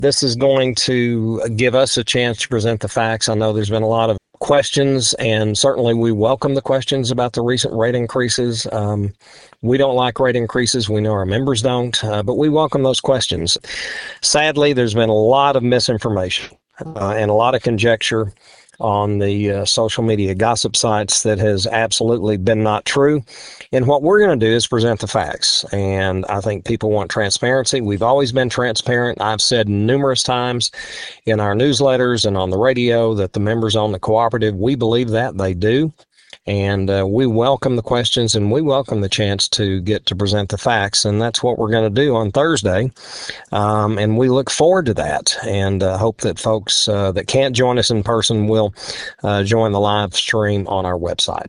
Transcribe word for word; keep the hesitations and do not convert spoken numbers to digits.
This is going to give us a chance to present the facts. I know there's been a lot of questions, and certainly we welcome the questions about the recent rate increases. Um, we don't like rate increases. We know our members don't, uh, but we welcome those questions. Sadly, there's been a lot of misinformation uh, and a lot of conjecture on the uh, social media gossip sites that has absolutely been not true. And what we're going to do is present the facts. And I think people want transparency. We've always been transparent. I've said numerous times in our newsletters and on the radio that the members on the cooperative, we believe that they do. And uh, we welcome the questions, and we welcome the chance to get to present the facts. And that's what we're going to do on Thursday. Um, and we look forward to that, and uh, hope that folks uh, that can't join us in person will uh, join the live stream on our website.